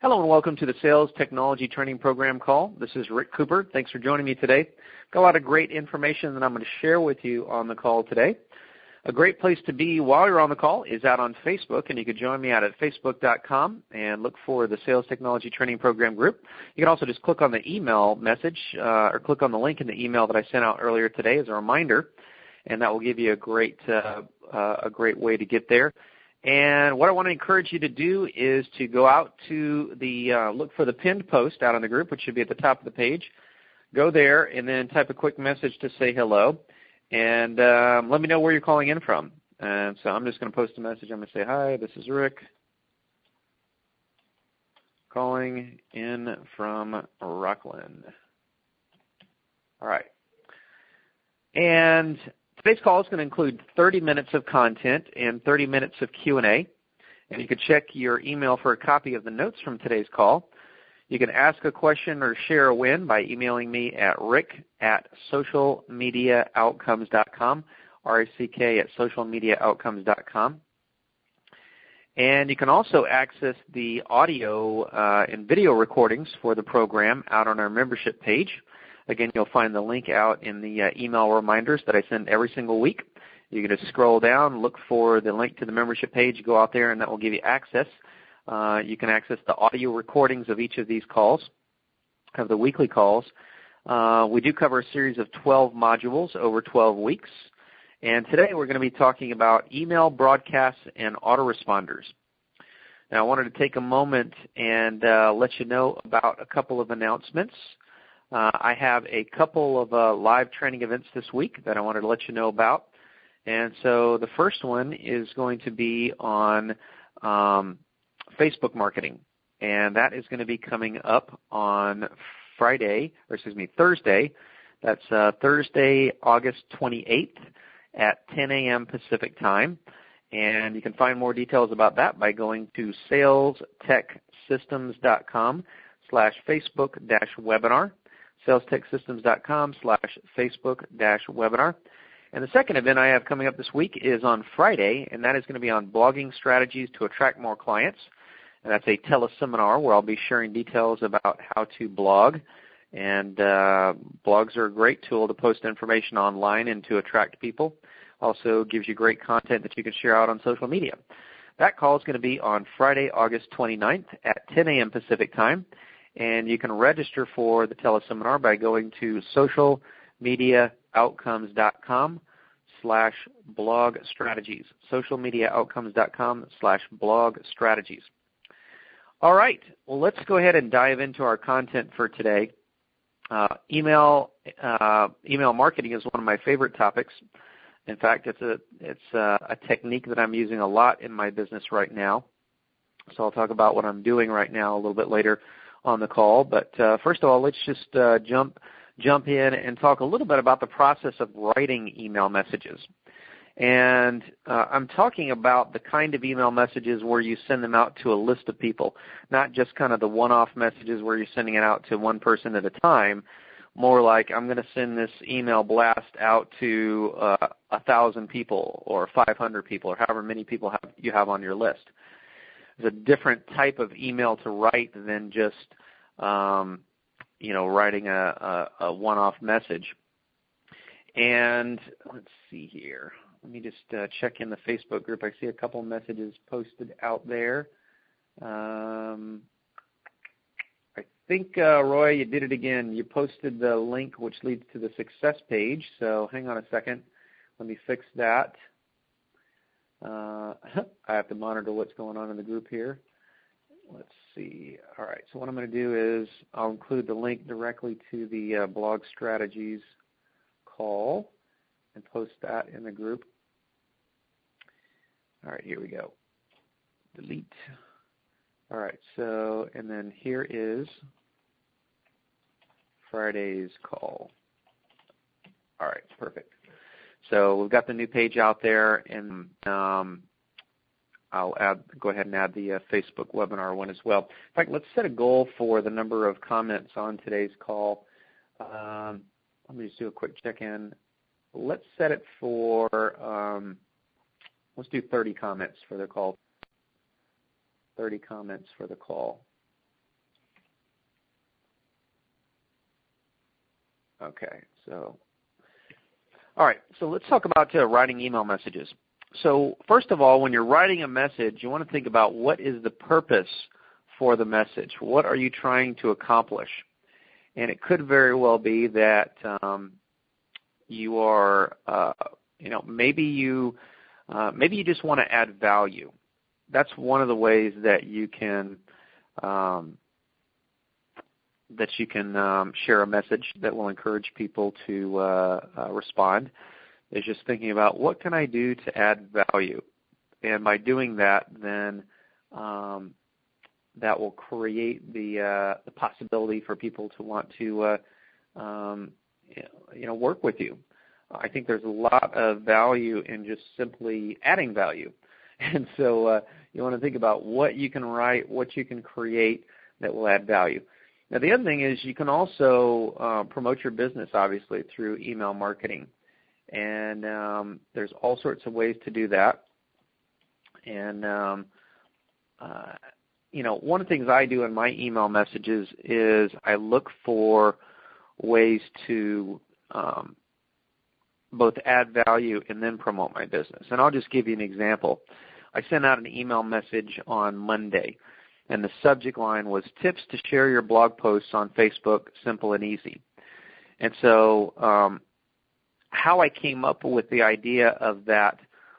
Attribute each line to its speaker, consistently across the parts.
Speaker 1: Hello and welcome to the Sales Technology Training Program call. This is Rick Cooper. Thanks for joining me today. Got a lot of great information that I'm going to share with you on the call today. A great place to be while you're on the call is out on Facebook, and you can join me out at facebook.com and look for the Sales Technology Training Program group. You can also just click on the email message or click on the link in the email that I sent out earlier today as a reminder, and that will give you a great way to get there. And what I want to encourage you to do is to go out to the look for the pinned post out on the group, which should be at the top of the page. Go there and then type a quick message to say hello, and let me know where you're calling in from. And so I'm just going to post a message. I'm going to say, hi, this is Rick, calling in from Rockland. All right. And today's call is going to include 30 minutes of content and 30 minutes of Q&A. And you can check your email for a copy of the notes from today's call. You can ask a question or share a win by emailing me at rick@socialmediaoutcomes.com, RICK@socialmediaoutcomes.com. And you can also access the audio and video recordings for the program out on our membership page. Again, you'll find the link out in the email reminders that I send every single week. You can just scroll down, look for the link to the membership page, go out there, and that will give you access. You can access the audio recordings of each of these calls, of the weekly calls. We do cover a series of 12 modules over 12 weeks. And today we're going to be talking about email broadcasts and autoresponders. Now, I wanted to take a moment and let you know about a couple of announcements. I have a couple of live training events this week that I wanted to let you know about. And so the first one is going to be on Facebook marketing. And that is going to be coming up on Thursday. That's Thursday, August 28th at 10 a.m. Pacific time. And you can find more details about that by going to salestechsystems.com/Facebook-webinar. salestechsystems.com/Facebook-webinar. And the second event I have coming up this week is on Friday, and that is going to be on blogging strategies to attract more clients. And that's a teleseminar where I'll be sharing details about how to blog. And blogs are a great tool to post information online and to attract people. Also gives you great content that you can share out on social media. That call is going to be on Friday, August 29th at 10 a.m. Pacific time. And you can register for the teleseminar by going to socialmediaoutcomes.com/blog strategies. socialmediaoutcomes.com/blog strategies. All right. Well, let's go ahead and dive into our content for today. Email marketing is one of my favorite topics. In fact, it's a technique that I'm using a lot in my business right now. So I'll talk about what I'm doing right now a little bit later on the call. But first of all, let's just jump in and talk a little bit about the process of writing email messages. And I'm talking about the kind of email messages where you send them out to a list of people, not just kind of the one-off messages where you're sending it out to one person at a time. More like, I'm going to send this email blast out to 1,000 people or 500 people or however many people you have on your list. It's a different type of email to write than just, writing a one-off message. And let's see here. Let me just check in the Facebook group. I see a couple messages posted out there. I think, Roy, you did it again. You posted the link which leads to the success page. So hang on a second. Let me fix that. I have to monitor what's going on in the group here. Let's see. All right. So what I'm going to do is I'll include the link directly to the blog strategies call and post that in the group. All right. Here we go. Delete. All right. So, and then here is Friday's call. All right. Perfect. So we've got the new page out there, and I'll go ahead and add the Facebook webinar one as well. In fact, let's set a goal for the number of comments on today's call. Let me just do a quick check-in. Let's set it for, let's do 30 comments for the call. 30 comments for the call. Okay, so, all right, so let's talk about writing email messages. So first of all, when you're writing a message, you want to think about what is the purpose for the message. What are you trying to accomplish? And it could very well be that you are, maybe you just want to add value. That's one of the ways that you can share a message that will encourage people to respond. Is just thinking about what can I do to add value, and by doing that, then that will create the possibility for people to want to work with you. I think there's a lot of value in just simply adding value, and so you want to think about what you can write, what you can create that will add value. Now, the other thing is you can also promote your business, obviously, through email marketing. And there's all sorts of ways to do that. And, one of the things I do in my email messages is I look for ways to both add value and then promote my business. And I'll just give you an example. I sent out an email message on Monday, and the subject line was tips to share your blog posts on Facebook, simple and easy. And so how I came up with the idea of that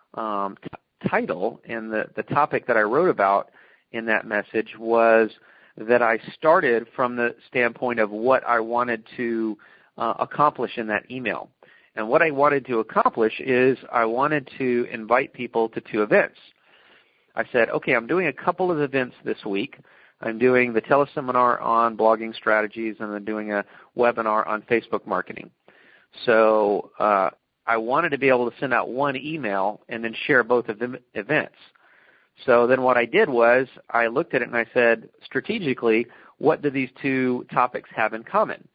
Speaker 1: title and the topic that I wrote about in that message was that I started from the standpoint of what I wanted to accomplish in that email. And what I wanted to accomplish is I wanted to invite people to 2 events. I said, okay, I'm doing a couple of events this week. I'm doing the teleseminar on blogging strategies, and I'm doing a webinar on Facebook marketing. So I wanted to be able to send out one email and then share both of the events. So then what I did was I looked at it and I said, strategically, what do these 2 topics have in common?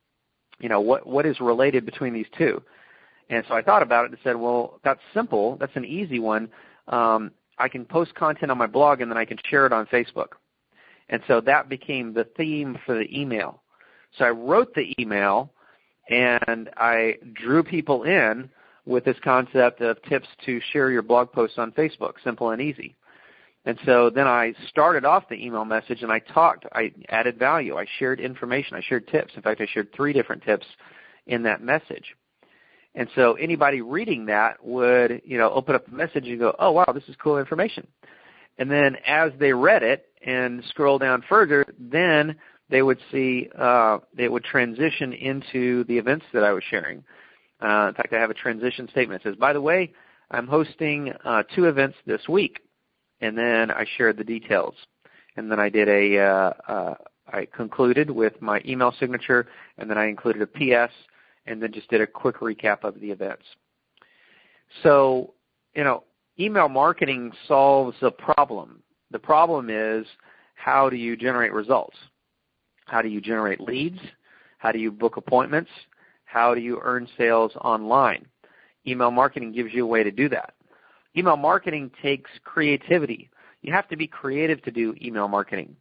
Speaker 1: What is related between these 2? And so I thought about it and said, well, that's simple. That's an easy one. I can post content on my blog and then I can share it on Facebook. And so that became the theme for the email. So I wrote the email and I drew people in with this concept of tips to share your blog posts on Facebook, simple and easy. And so then I started off the email message and I added value. I shared information. I shared tips. In fact, I shared 3 different tips in that message. And so anybody reading that would, open up the message and go, oh, wow, this is cool information. And then as they read it and scroll down further, then they would see it would transition into the events that I was sharing. In fact, I have a transition statement that says, by the way, I'm hosting 2 events this week. And then I shared the details. And then I did I concluded with my email signature, and then I included a PS, and then just did a quick recap of the events. So, email marketing solves a problem. The problem is, how do you generate results? How do you generate leads? How do you book appointments? How do you earn sales online? Email marketing gives you a way to do that. Email marketing takes creativity. You have to be creative to do email marketing.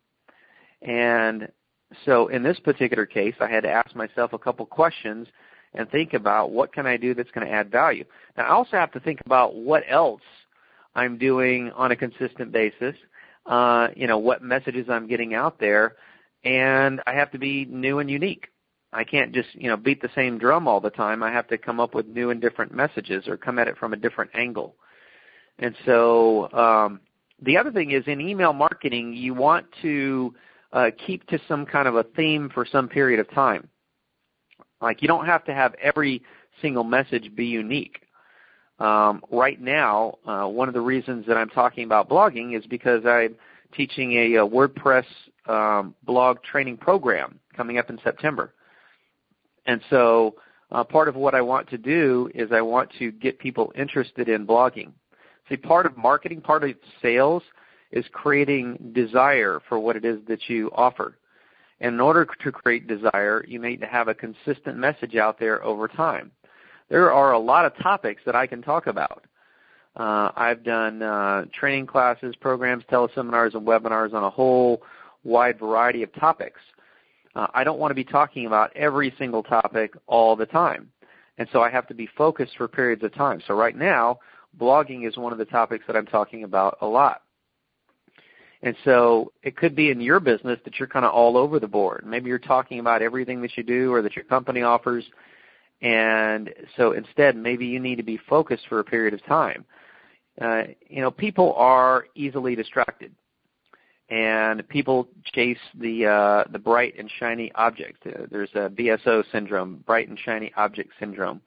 Speaker 1: And so in this particular case, I had to ask myself a couple questions and think about what can I do that's going to add value. Now, I also have to think about what else I'm doing on a consistent basis, what messages I'm getting out there, and I have to be new and unique. I can't just, beat the same drum all the time. I have to come up with new and different messages or come at it from a different angle. And so the other thing is in email marketing, you want to keep to some kind of a theme for some period of time. Like you don't have to have every single message be unique. Right now, one of the reasons that I'm talking about blogging is because I'm teaching a WordPress blog training program coming up in September. And so part of what I want to do is I want to get people interested in blogging. See, part of marketing, part of sales is creating desire for what it is that you offer. And in order to create desire, you need to have a consistent message out there over time. There are a lot of topics that I can talk about. I've done training classes, programs, teleseminars, and webinars on a whole wide variety of topics. I don't want to be talking about every single topic all the time. And so I have to be focused for periods of time. So right now, blogging is one of the topics that I'm talking about a lot. And so it could be in your business that you're kind of all over the board. Maybe you're talking about everything that you do or that your company offers. And so instead, maybe you need to be focused for a period of time. People are easily distracted. And people chase the bright and shiny object. There's a BSO syndrome, bright and shiny object syndrome.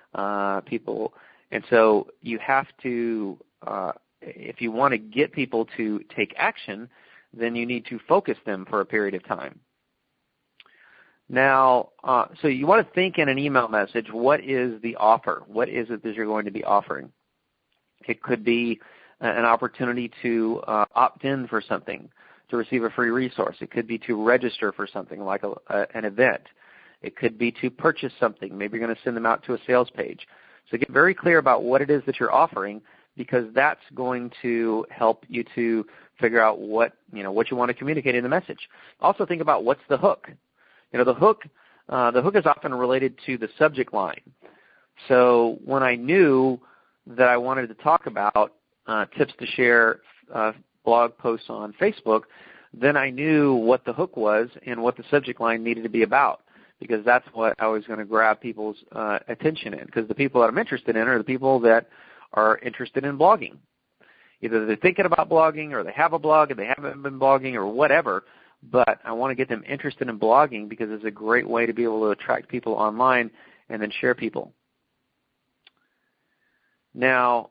Speaker 1: And so you have to, if you want to get people to take action, then you need to focus them for a period of time. Now, so you want to think in an email message, what is the offer? What is it that you're going to be offering? It could be an opportunity to opt in for something, to receive a free resource. It could be to register for something like an event. It could be to purchase something. Maybe you're going to send them out to a sales page. So get very clear about what it is that you're offering, because that's going to help you to figure out what you want to communicate in the message. Also think about what's the hook. The hook is often related to the subject line. So when I knew that I wanted to talk about tips to share blog posts on Facebook, then I knew what the hook was and what the subject line needed to be about, because that's what I was going to grab people's attention in, because the people that I'm interested in are the people that are interested in blogging. Either they're thinking about blogging or they have a blog and they haven't been blogging or whatever, but I want to get them interested in blogging because it's a great way to be able to attract people online and then share people. Now,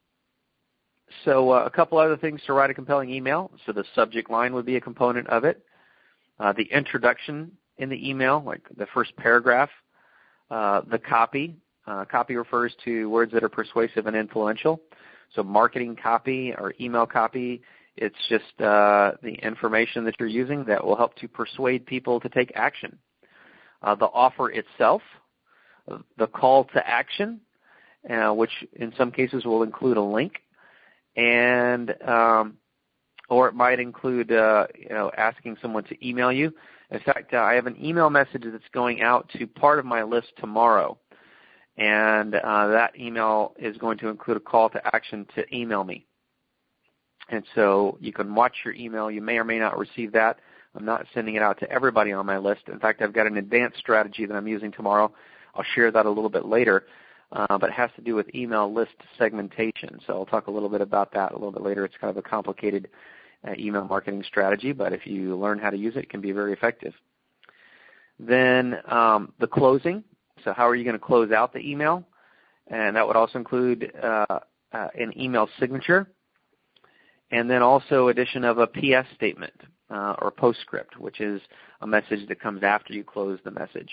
Speaker 1: so a couple other things to write a compelling email. So the subject line would be a component of it. The introduction in the email, like the first paragraph. The copy. Copy refers to words that are persuasive and influential. So marketing copy or email copy, it's just the information that you're using that will help to persuade people to take action. The offer itself, the call to action, which in some cases will include a link, and or it might include asking someone to email you. In fact, I have an email message that's going out to part of my list tomorrow, and that email is going to include a call to action to email me. And so you can watch your email. You may or may not receive that. I'm not sending it out to everybody on my list. In fact, I've got an advanced strategy that I'm using tomorrow. I'll share that a little bit later, but it has to do with email list segmentation. So I'll talk a little bit about that a little bit later. It's kind of a complicated email marketing strategy, but if you learn how to use it, it can be very effective. Then the closing. So how are you going to close out the email? And that would also include an email signature, and then also addition of a PS statement or postscript, which is a message that comes after you close the message.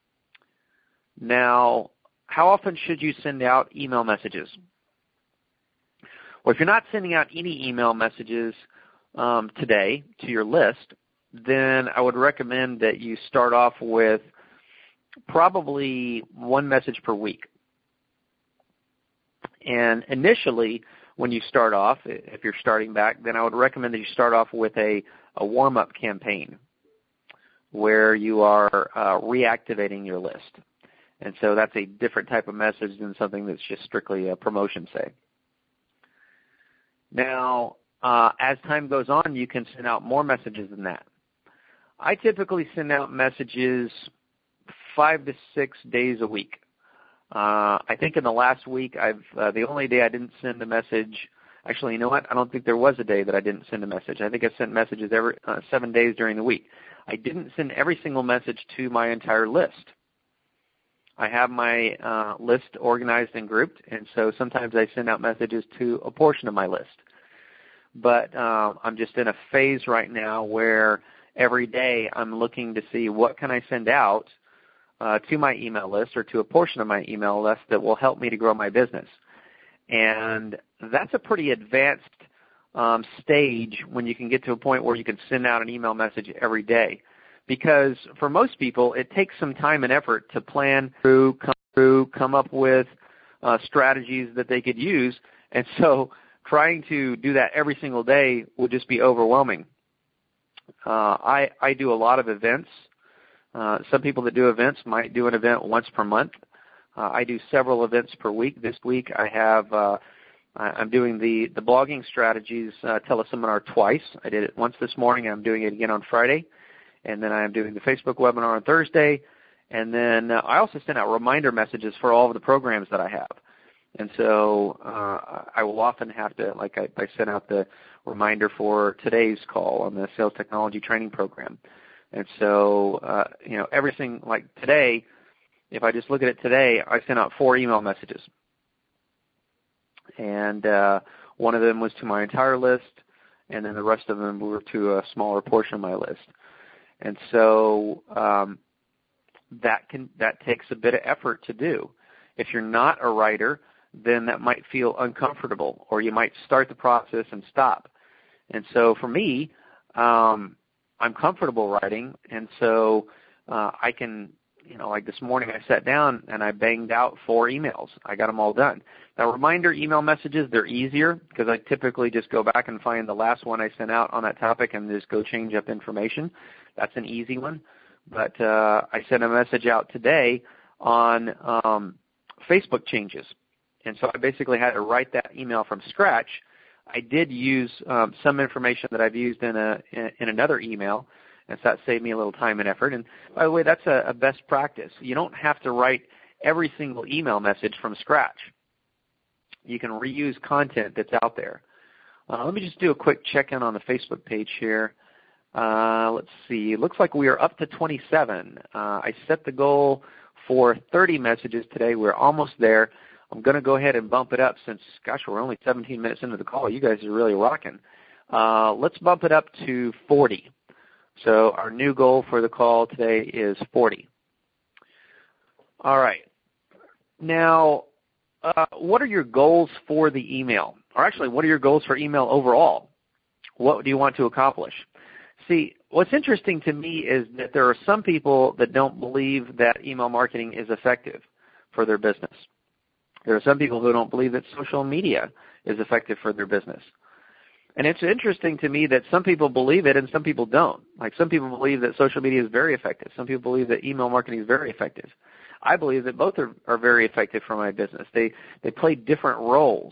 Speaker 1: Now, how often should you send out email messages? Well, if you're not sending out any email messages today to your list, then I would recommend that you start off with probably one message per week. And initially, when you start off, if you're starting back, then I would recommend that you start off with a warm-up campaign where you are reactivating your list. And so that's a different type of message than something that's just strictly a promotion, say. Now, as time goes on, you can send out more messages than that. I typically send out messages 5 to 6 days a week. I think in the last week, the only day I didn't send a message, actually, you know what? I don't think there was a day that I didn't send a message. I think I sent messages every 7 days during the week. I didn't send every single message to my entire list. I have my list organized and grouped, and so sometimes I send out messages to a portion of my list. But I'm just in a phase right now where every day I'm looking to see what can I send out to my email list or to a portion of my email list that will help me to grow my business. And that's a pretty advanced stage when you can get to a point where you can send out an email message every day. Because for most people, it takes some time and effort to plan through, come up with strategies that they could use. And so trying to do that every single day would just be overwhelming. I do a lot of events Some people that do events might do an event once per month. I do several events per week. This week I'm doing the blogging strategies teleseminar twice. I did it once this morning. I'm doing it again on Friday. And then I'm doing the Facebook webinar on Thursday. And then I also send out reminder messages for all of the programs that I have. And so I will often have to, like I sent out the reminder for today's call on the sales technology training program. And so, everything like today, if I just look at it today, I sent out 4 email messages. And one of them was to my entire list, and then the rest of them were to a smaller portion of my list. And so that takes a bit of effort to do. If you're not a writer, then that might feel uncomfortable, or you might start the process and stop. And so for me, I'm comfortable writing, and so I can, like this morning I sat down and I banged out 4 emails. I got them all done. Now, reminder email messages, they're easier because I typically just go back and find the last one I sent out on that topic and just go change up information. That's an easy one. But I sent a message out today on Facebook changes. And so I basically had to write that email from scratch. I did use some information that I've used in another email, and so that saved me a little time and effort. And by the way, that's a best practice. You don't have to write every single email message from scratch. You can reuse content that's out there. Let me just do a quick check-in on the Facebook page here. Let's see. It looks like we are up to 27. I set the goal for 30 messages today. We're almost there. I'm going to go ahead and bump it up since, gosh, we're only 17 minutes into the call. You guys are really rocking. Let's bump it up to 40. So our new goal for the call today is 40. All right. Now, what are your goals for the email? Or actually, what are your goals for email overall? What do you want to accomplish? See, what's interesting to me is that there are some people that don't believe that email marketing is effective for their business. There are some people who don't believe that social media is effective for their business. And it's interesting to me that some people believe it and some people don't. Like some people believe that social media is very effective. Some people believe that email marketing is very effective. I believe that both are very effective for my business. They play different roles.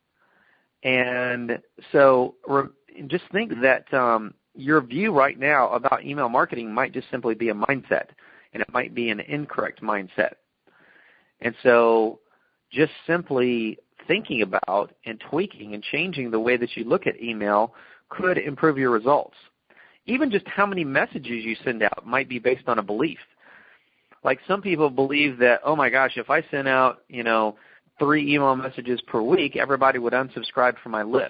Speaker 1: And so just think that your view right now about email marketing might just simply be a mindset, and it might be an incorrect mindset. And so just simply thinking about and tweaking and changing the way that you look at email could improve your results. Even just how many messages you send out might be based on a belief. Like some people believe that, oh my gosh, if I sent out, 3 email messages per week, everybody would unsubscribe from my list.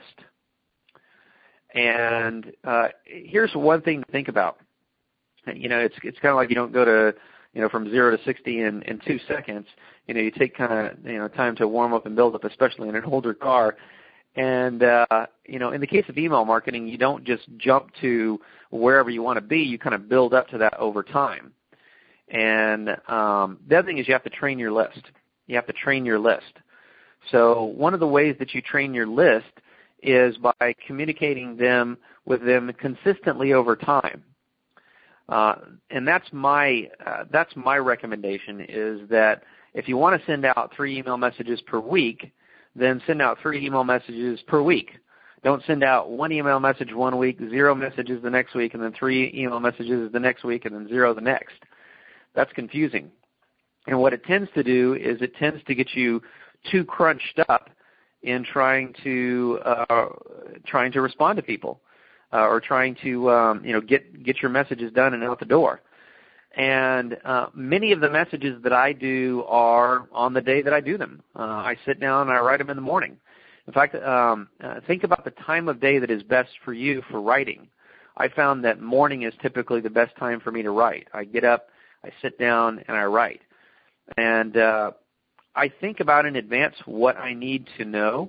Speaker 1: And here's one thing to think about. It's kind of like you don't go to, from 0 to 60 in 2 seconds. You take kind of, time to warm up and build up, especially in an older car. And, in the case of email marketing, you don't just jump to wherever you want to be. You kind of build up to that over time. And the other thing is you have to train your list. You have to train your list. So one of the ways that you train your list is by communicating with them consistently over time. And that's my recommendation is that if you want to send out 3 email messages per week, then send out 3 email messages per week. Don't send out 1 email message one week, 0 messages the next week, and then 3 email messages the next week, and then 0 the next. That's confusing. And what it tends to do is it tends to get you too crunched up in trying to respond to people or trying to get your messages done and out the door. And many of the messages that I do are on the day that I do them. I sit down and I write them in the morning. In fact, think about the time of day that is best for you for writing. I found that morning is typically the best time for me to write. I get up, I sit down, and I write. And I think about in advance what I need to know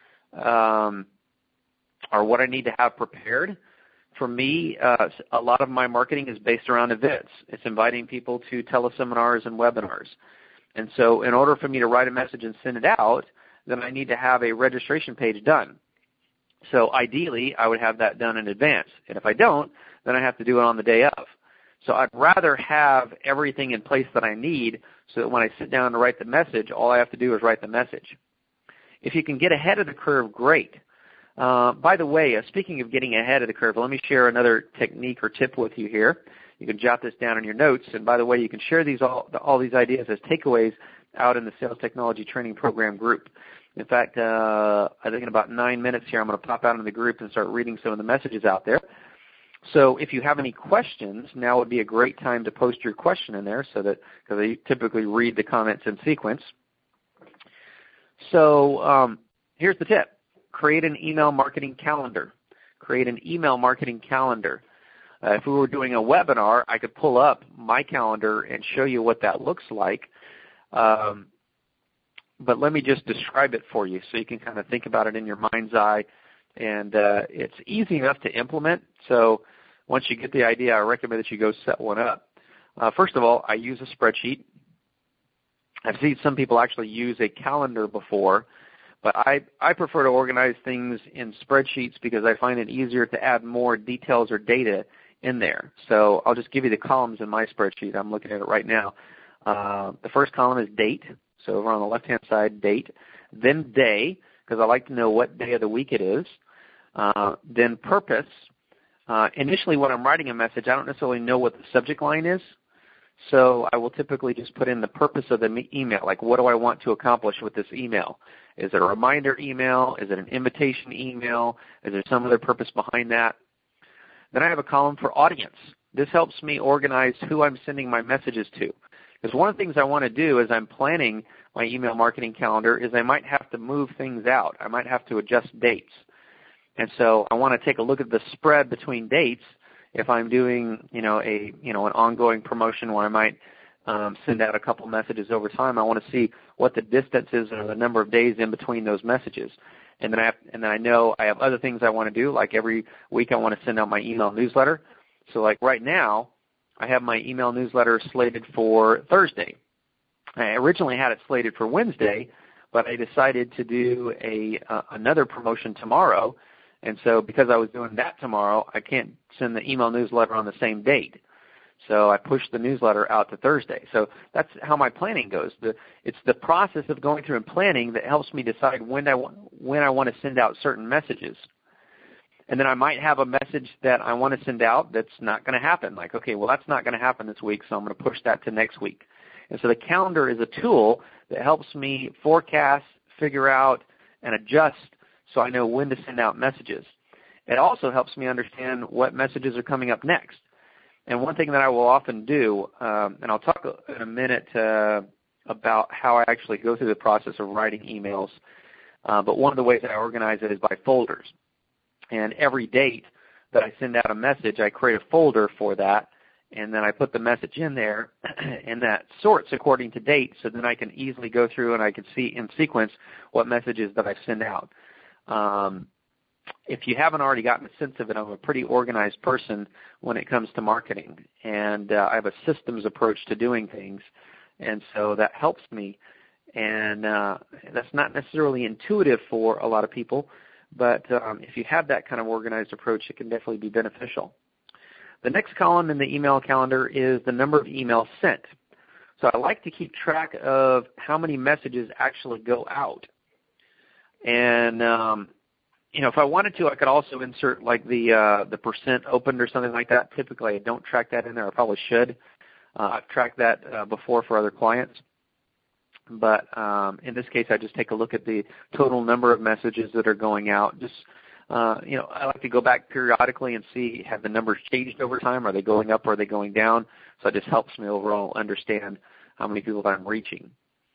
Speaker 1: or what I need to have prepared. For me, a lot of my marketing is based around events. It's inviting people to teleseminars and webinars. And so in order for me to write a message and send it out, then I need to have a registration page done. So ideally, I would have that done in advance. And if I don't, then I have to do it on the day of. So I'd rather have everything in place that I need so that when I sit down to write the message, all I have to do is write the message. If you can get ahead of the curve, great. By the way, speaking of getting ahead of the curve, let me share another technique or tip with you here. You can jot this down in your notes. And by the way, you can share all these ideas as takeaways out in the Sales Technology Training Program group. In fact, I think in about 9 minutes here, I'm going to pop out into the group and start reading some of the messages out there. So if you have any questions, now would be a great time to post your question in there because I typically read the comments in sequence. So here's the tip. Create an email marketing calendar. Create an email marketing calendar. If we were doing a webinar, I could pull up my calendar and show you what that looks like. But let me just describe it for you so you can kind of think about it in your mind's eye. And it's easy enough to implement. So once you get the idea, I recommend that you go set one up. First of all, I use a spreadsheet. I've seen some people actually use a calendar before, but I prefer to organize things in spreadsheets because I find it easier to add more details or data in there. So I'll just give you the columns in my spreadsheet. I'm looking at it right now. The first column is date. So over on the left-hand side, date. Then day, because I like to know what day of the week it is. Then purpose. Initially when I'm writing a message, I don't necessarily know what the subject line is. So I will typically just put in the purpose of the email, like what do I want to accomplish with this email? Is it a reminder email? Is it an invitation email? Is there some other purpose behind that? Then I have a column for audience. This helps me organize who I'm sending my messages to. Because one of the things I want to do as I'm planning my email marketing calendar is I might have to move things out. I might have to adjust dates. And so I want to take a look at the spread between dates. If I'm doing, an ongoing promotion where I might send out a couple messages over time, I want to see what the distance is or the number of days in between those messages. And then I know I have other things I want to do, like every week I want to send out my email newsletter. So like right now, I have my email newsletter slated for Thursday. I originally had it slated for Wednesday, but I decided to do another promotion tomorrow. And so because I was doing that tomorrow, I can't send the email newsletter on the same date. So I pushed the newsletter out to Thursday. So that's how my planning goes. It's the process of going through and planning that helps me decide when I want to send out certain messages. And then I might have a message that I want to send out that's not going to happen. Like, okay, well, that's not going to happen this week, so I'm going to push that to next week. And so the calendar is a tool that helps me forecast, figure out, and adjust so I know when to send out messages. It also helps me understand what messages are coming up next. And one thing that I will often do, and I'll talk in a minute about how I actually go through the process of writing emails, but one of the ways I organize it is by folders. And every date that I send out a message, I create a folder for that, and then I put the message in there, and that sorts according to date, so then I can easily go through and I can see in sequence what messages that I send out. If you haven't already gotten a sense of it, I'm a pretty organized person when it comes to marketing, and I have a systems approach to doing things, and so that helps me. And that's not necessarily intuitive for a lot of people, but if you have that kind of organized approach, it can definitely be beneficial. The next column in the email calendar is the number of emails sent. So I like to keep track of how many messages actually go out. And, if I wanted to, I could also insert like the percent opened or something like that. Typically, I don't track that in there. I probably should. I've tracked that before for other clients. But in this case, I just take a look at the total number of messages that are going out. Just, I like to go back periodically and see, have the numbers changed over time? Are they going up or are they going down? So it just helps me overall understand how many people I'm reaching.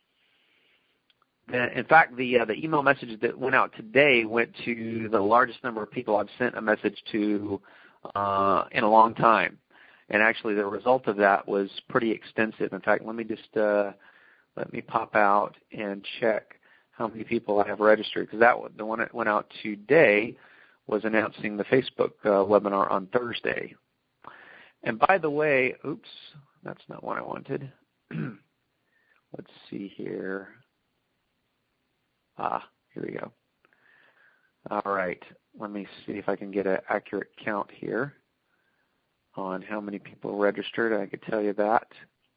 Speaker 1: In fact, the email message that went out today went to the largest number of people I've sent a message to in a long time. And actually, the result of that was pretty extensive. In fact, let me pop out and check how many people I have registered, because the one that went out today was announcing the Facebook webinar on Thursday. And by the way, oops, that's not what I wanted. Let's see here. Here we go. All right, let me see if I can get an accurate count here. on how many people registered. I could tell you that.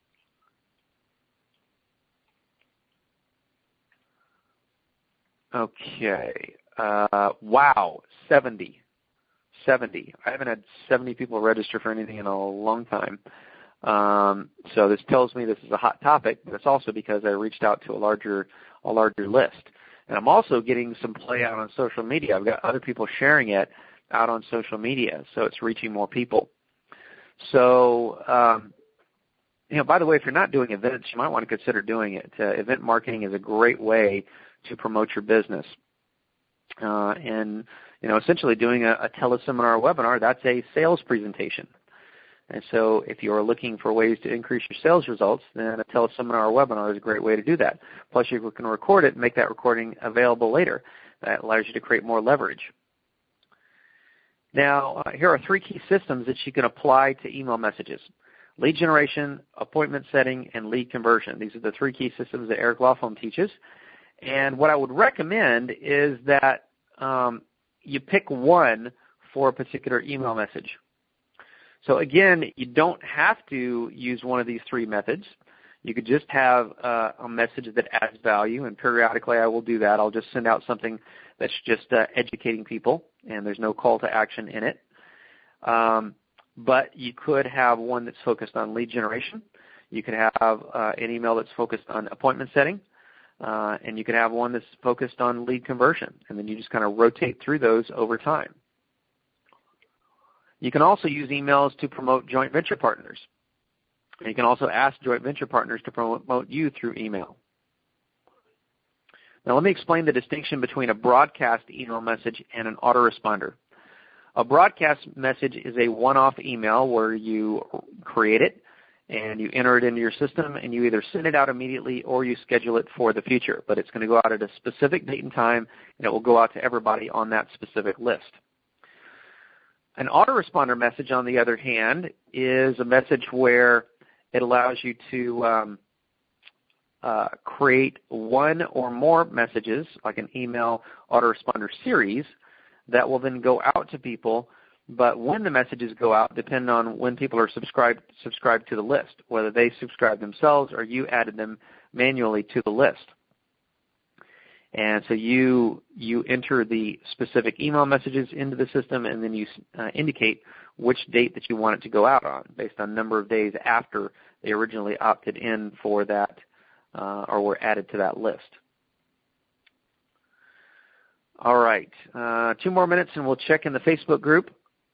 Speaker 1: Okay. Wow, 70. 70. I haven't had 70 people register for anything in a long time. So this tells me this is a hot topic, but it's also because I reached out to a larger list. And I'm also getting some play out on social media. I've got other people sharing it out on social media, so it's reaching more people. So, by the way, if you're not doing events, you might want to consider doing it. Event marketing is a great way to promote your business. And essentially doing a teleseminar or webinar, that's a sales presentation. And so if you're looking for ways to increase your sales results, then a teleseminar or webinar is a great way to do that. Plus, you can record it and make that recording available later. That allows you to create more leverage. Now, here are 3 key systems that you can apply to email messages: lead generation, appointment setting, and lead conversion. These are the 3 key systems that Eric Lofholm teaches. And what I would recommend is that you pick one for a particular email message. So again, you don't have to use one of these 3 methods. You could just have a message that adds value, and periodically I will do that. I'll just send out something that's just educating people, and there's no call to action in it. But you could have one that's focused on lead generation. You could have an email that's focused on appointment setting. And you could have one that's focused on lead conversion, and then you just kind of rotate through those over time. You can also use emails to promote joint venture partners. And you can also ask joint venture partners to promote you through email. Now let me explain the distinction between a broadcast email message and an autoresponder. A broadcast message is a one-off email where you create it, and you enter it into your system, and you either send it out immediately or you schedule it for the future. But it's going to go out at a specific date and time, and it will go out to everybody on that specific list. An autoresponder message, on the other hand, is a message where it allows you to create one or more messages, like an email autoresponder series, that will then go out to people. But when the messages go out depend on when people are subscribed to the list, whether they subscribe themselves or you added them manually to the list. And so you enter the specific email messages into the system, and then you indicate which date that you want it to go out on based on number of days after they originally opted in for that or were added to that list. All right, 2 more minutes and we'll check in the Facebook group.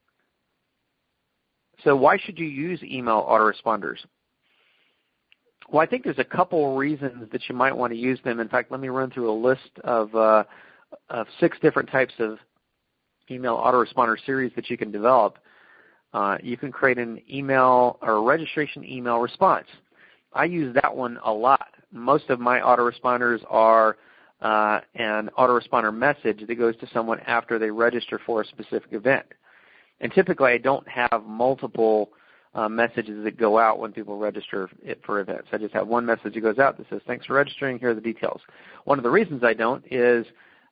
Speaker 1: So why should you use email autoresponders? Well, I think there's a couple reasons that you might want to use them. In fact, let me run through a list of 6 different types of email autoresponder series that you can develop. You can create an email or a registration email response. I use that one a lot. Most of my autoresponders are an autoresponder message that goes to someone after they register for a specific event. And typically I don't have multiple messages that go out when people register for events. I just have one message that goes out that says, thanks for registering, here are the details. One of the reasons I don't is,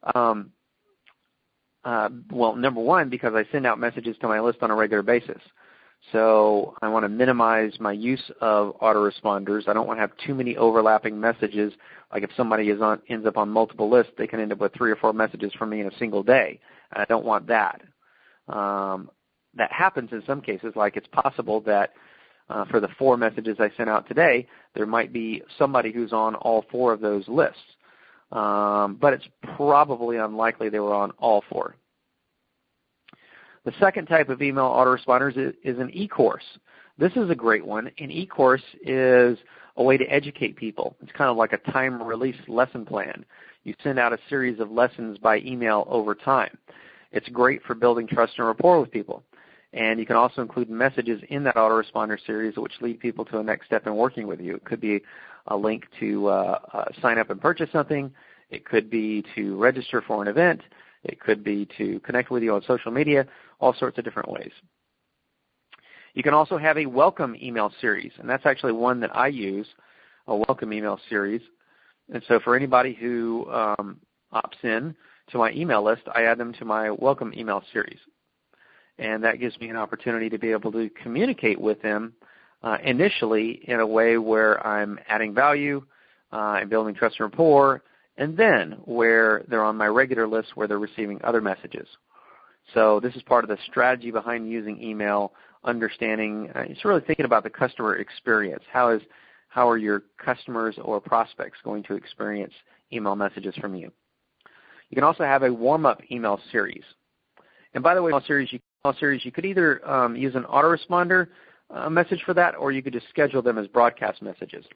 Speaker 1: well, number one, because I send out messages to my list on a regular basis. So I want to minimize my use of autoresponders. I don't want to have too many overlapping messages. Like if somebody ends up on multiple lists, they can end up with 3 or 4 messages from me in a single day. I don't want that. That happens in some cases. Like it's possible that for the 4 messages I sent out today, there might be somebody who's on all 4 of those lists. But it's probably unlikely they were on all 4. The second type of email autoresponders is an e-course. This is a great one. An e-course is a way to educate people. It's kind of like a time-release lesson plan. You send out a series of lessons by email over time. It's great for building trust and rapport with people. And you can also include messages in that autoresponder series which lead people to a next step in working with you. It could be a link to sign up and purchase something. It could be to register for an event. It could be to connect with you on social media, all sorts of different ways. You can also have a welcome email series, and that's actually one that I use, a welcome email series. And so for anybody who opts in to my email list, I add them to my welcome email series. and that gives me an opportunity to be able to communicate with them initially in a way where I'm adding value and building trust and rapport, and then where they're on my regular list where they're receiving other messages. So this is part of the strategy behind using email, understanding, it's really thinking about the customer experience. How are your customers or prospects going to experience email messages from you? You can also have a warm-up email series. And by the way, you could either use an autoresponder message for that, or you could just schedule them as broadcast messages.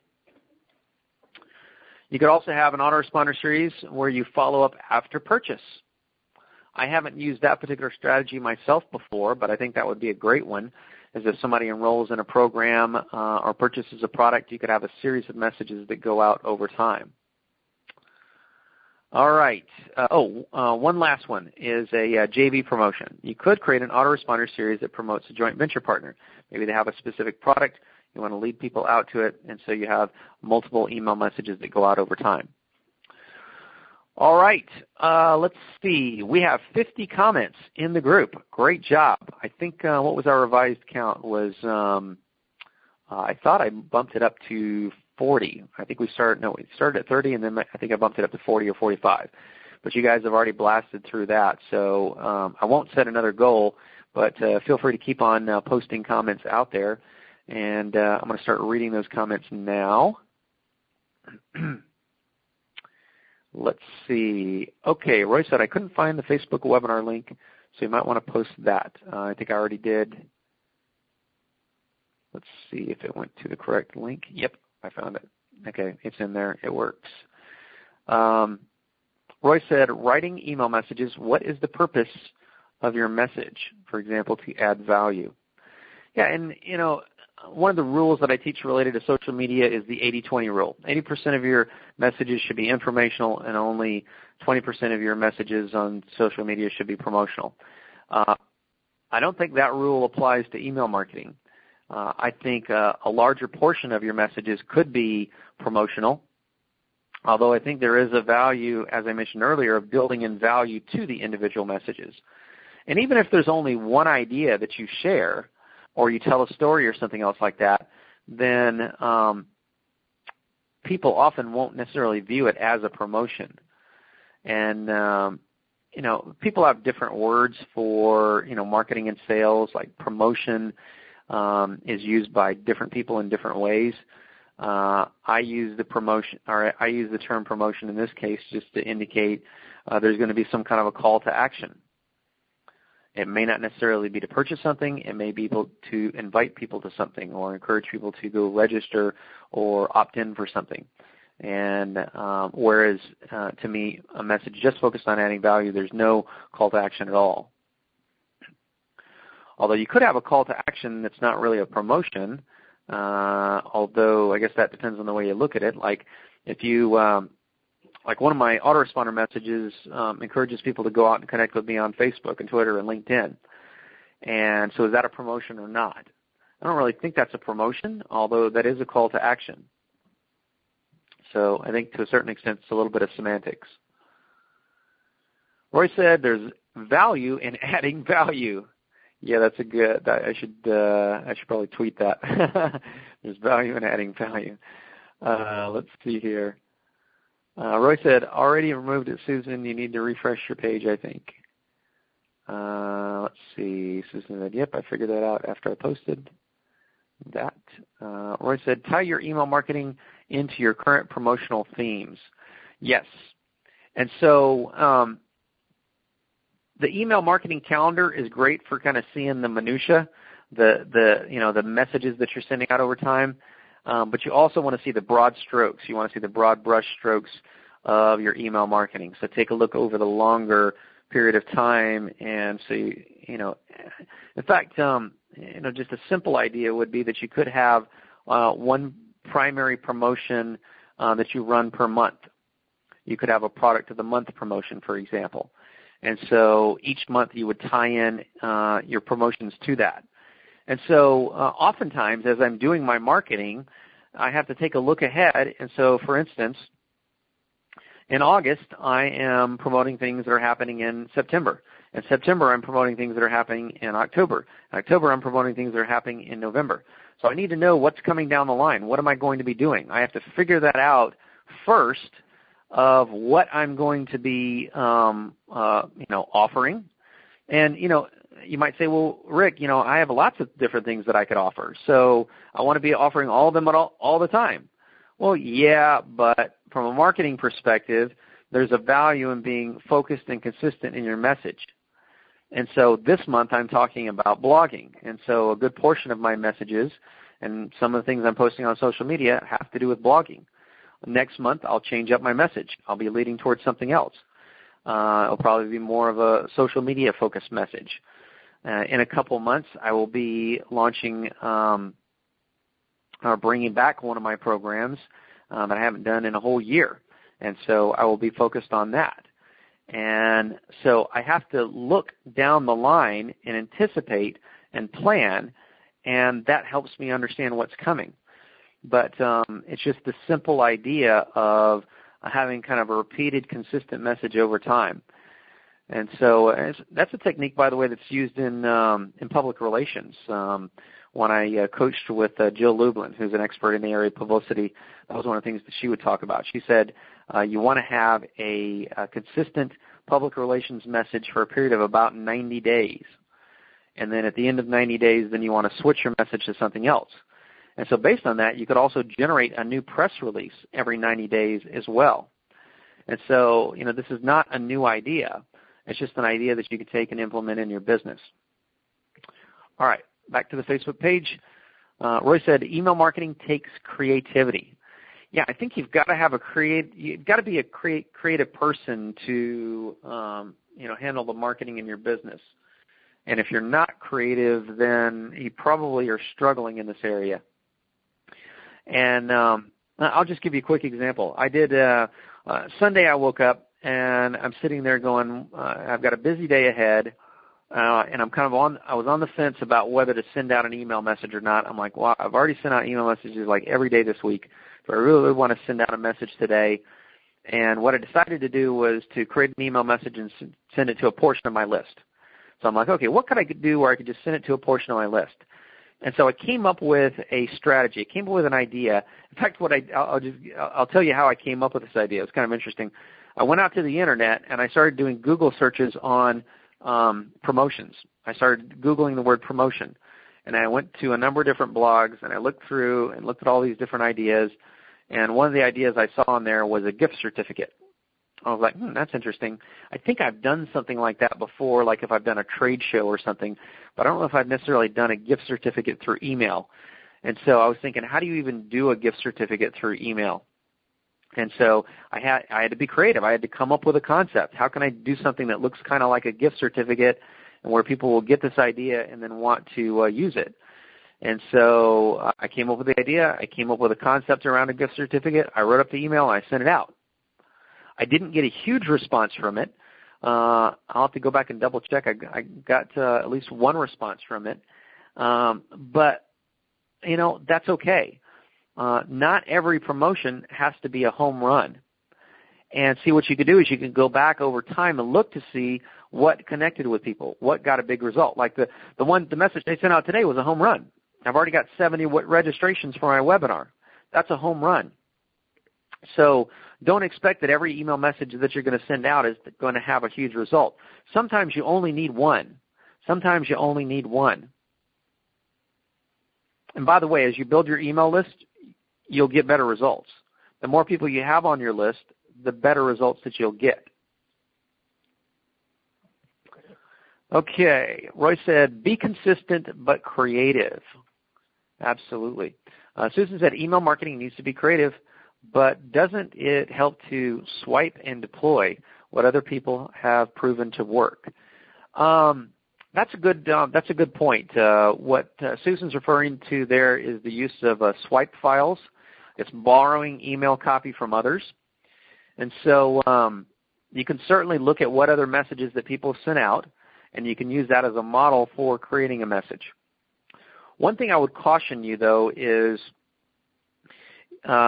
Speaker 1: You could also have an autoresponder series where you follow up after purchase. I haven't used that particular strategy myself before, but I think that would be a great one, is if somebody enrolls in a program or purchases a product, you could have a series of messages that go out over time. All right. One last one is a JV promotion. You could create an autoresponder series that promotes a joint venture partner. Maybe they have a specific product. You want to lead people out to it, and so you have multiple email messages that go out over time. All right. Let's see. We have 50 comments in the group. Great job. I think what was our revised count was I thought I bumped it up to 40. I think we started at 30, and then I think I bumped it up to 40 or 45. But you guys have already blasted through that, so I won't set another goal, but feel free to keep on posting comments out there, and I'm going to start reading those comments now. Let's see. Okay, Roy said I couldn't find the Facebook webinar link, so you might want to post that. I think I already did. Let's see if it went to the correct link. Yep, I found it. Okay, it's in there. It works. Roy said, writing email messages, what is the purpose of your message? For example, to add value. Yeah, and, one of the rules that I teach related to social media is the 80-20 rule. 80% of your messages should be informational, and only 20% of your messages on social media should be promotional. I don't think that rule applies to email marketing. I think a larger portion of your messages could be promotional, although I think there is a value, as I mentioned earlier, of building in value to the individual messages. And even if there's only one idea that you share, or you tell a story or something else like that, then people often won't necessarily view it as a promotion. And, people have different words for, marketing and sales, like promotion is used by different people in different ways. I use the term promotion in this case just to indicate there's going to be some kind of a call to action. It may not necessarily be to purchase something. It may be to invite people to something or encourage people to go register or opt in for something. And whereas, to me, a message just focused on adding value, there's no call to action at all. Although you could have a call to action that's not really a promotion, although I guess that depends on the way you look at it. Like if you like one of my autoresponder messages encourages people to go out and connect with me on Facebook and Twitter and LinkedIn. And so is that a promotion or not? I don't really think that's a promotion, although that is a call to action. So I think to a certain extent it's a little bit of semantics. Roy said there's value in adding value. Yeah, that's a good. I should probably tweet that. There's value in adding value. Let's see here. Roy said, already removed it, Susan. You need to refresh your page, I think. Let's see. Susan said, yep, I figured that out after I posted that. Roy said, tie your email marketing into your current promotional themes. Yes. And so the email marketing calendar is great for kind of seeing the minutia, the messages that you're sending out over time. But you also want to see the broad strokes. You want to see the broad brush strokes of your email marketing. So take a look over the longer period of time and see, in fact, just a simple idea would be that you could have one primary promotion that you run per month. You could have a product of the month promotion, for example. And so each month you would tie in your promotions to that. And so oftentimes as I'm doing my marketing, I have to take a look ahead. And so, for instance, in August, I am promoting things that are happening in September. In September, I'm promoting things that are happening in October. In October, I'm promoting things that are happening in November. So I need to know what's coming down the line. What am I going to be doing? I have to figure that out first of what I'm going to be, offering. And, you might say, well, Rick, I have lots of different things that I could offer. So I want to be offering all of them all the time. Well, yeah, but from a marketing perspective, there's a value in being focused and consistent in your message. And so this month I'm talking about blogging. And so a good portion of my messages and some of the things I'm posting on social media have to do with blogging. Next month I'll change up my message. I'll be leading towards something else. It'll probably be more of a social media focused message. In a couple months I will be launching or bringing back one of my programs that I haven't done in a whole year. And so I will be focused on that. And so I have to look down the line and anticipate and plan, and that helps me understand what's coming. But it's just the simple idea of having kind of a repeated, consistent message over time. And so that's a technique, by the way, that's used in public relations. When I coached with Jill Lublin, who's an expert in the area of publicity, that was one of the things that she would talk about. She said you want to have a consistent public relations message for a period of about 90 days. And then at the end of 90 days, then you want to switch your message to something else. And so based on that, you could also generate a new press release every 90 days as well. And so, this is not a new idea. It's just an idea that you can take and implement in your business. All right, back to the Facebook page. Roy said, email marketing takes creativity. Yeah, I think you've got to have you've got to be a creative person to, handle the marketing in your business. And if you're not creative, then you probably are struggling in this area. And I'll just give you a quick example. I did Sunday. I woke up and I'm sitting there going, I've got a busy day ahead, and I was on the fence about whether to send out an email message or not. I'm like, well, I've already sent out email messages like every day this week. So I really want to send out a message today. And what I decided to do was to create an email message and send it to a portion of my list. So I'm like, okay, what could I do where I could just send it to a portion of my list? And so I came up with a strategy. I came up with an idea. In fact, I'll tell you how I came up with this idea. It's kind of interesting. I went out to the internet and I started doing Google searches on promotions. I started Googling the word promotion. And I went to a number of different blogs and I looked through and looked at all these different ideas. And one of the ideas I saw on there was a gift certificate. I was like, that's interesting. I think I've done something like that before, like if I've done a trade show or something, but I don't know if I've necessarily done a gift certificate through email. And so I was thinking, how do you even do a gift certificate through email? And so I had to be creative. I had to come up with a concept. How can I do something that looks kind of like a gift certificate and where people will get this idea and then want to use it? And so I came up with the idea. I came up with a concept around a gift certificate. I wrote up the email and I sent it out. I didn't get a huge response from it. I'll have to go back and double check. I got at least one response from it. But, that's okay. Not every promotion has to be a home run. And see, what you can do is you can go back over time and look to see what connected with people, what got a big result. Like the message they sent out today was a home run. I've already got 70 registrations for my webinar. That's a home run. So don't expect that every email message that you're going to send out is going to have a huge result. Sometimes you only need one. Sometimes you only need one. And by the way, as you build your email list, you'll get better results. The more people you have on your list, the better results that you'll get. Okay, Roy said, be consistent but creative. Absolutely. Susan said, email marketing needs to be creative, but doesn't it help to swipe and deploy what other people have proven to work? That's a good point. What Susan's referring to there is the use of swipe files. It's borrowing email copy from others. And so you can certainly look at what other messages that people sent out, and you can use that as a model for creating a message. One thing I would caution you, though, is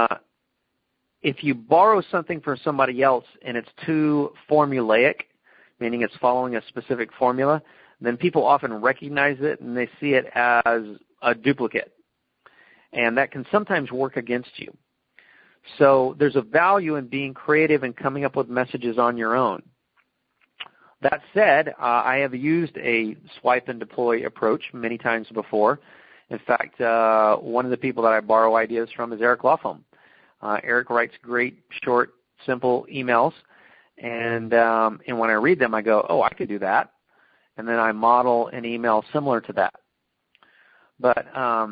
Speaker 1: if you borrow something from somebody else and it's too formulaic, meaning it's following a specific formula, then people often recognize it and they see it as a duplicate. And that can sometimes work against you. So there's a value in being creative and coming up with messages on your own. That said, I have used a swipe and deploy approach many times before. In fact, one of the people that I borrow ideas from is Eric Lofholm. Eric writes great, short, simple emails, and when I read them, I go, oh, I could do that, and then I model an email similar to that. But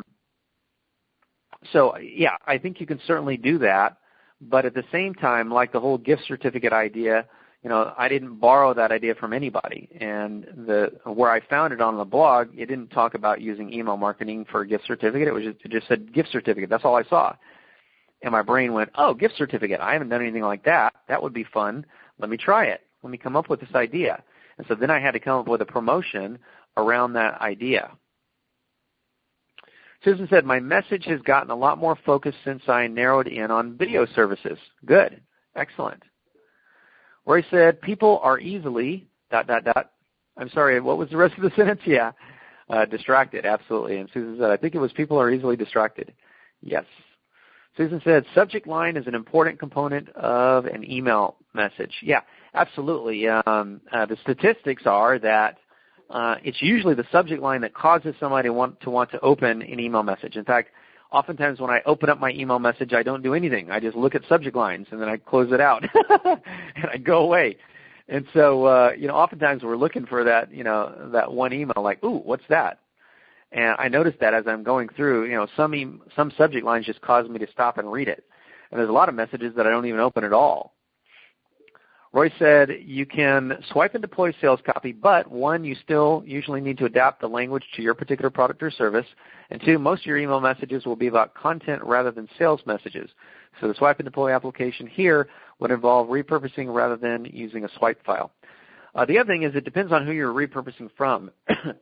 Speaker 1: so, yeah, I think you can certainly do that, but at the same time, like the whole gift certificate idea, I didn't borrow that idea from anybody. And where I found it on the blog, it didn't talk about using email marketing for a gift certificate. It just said gift certificate. That's all I saw. And my brain went, oh, gift certificate. I haven't done anything like that. That would be fun. Let me try it. Let me come up with this idea. And so then I had to come up with a promotion around that idea. Susan said, my message has gotten a lot more focused since I narrowed in on video services. Good. Excellent. Roy said, people are easily, ... I'm sorry, what was the rest of the sentence? Yeah, distracted, absolutely. And Susan said, I think it was people are easily distracted. Yes. Susan said, subject line is an important component of an email message. Yeah, absolutely. The statistics are that it's usually the subject line that causes somebody to want to open an email message. In fact, oftentimes when I open up my email message, I don't do anything. I just look at subject lines, and then I close it out, and I go away. And so, oftentimes we're looking for that, that one email, like, ooh, what's that? And I noticed that as I'm going through, some subject lines just cause me to stop and read it. And there's a lot of messages that I don't even open at all. Roy said, you can swipe and deploy sales copy, but one, you still usually need to adapt the language to your particular product or service. And two, most of your email messages will be about content rather than sales messages. So the swipe and deploy application here would involve repurposing rather than using a swipe file. The other thing is it depends on who you're repurposing from.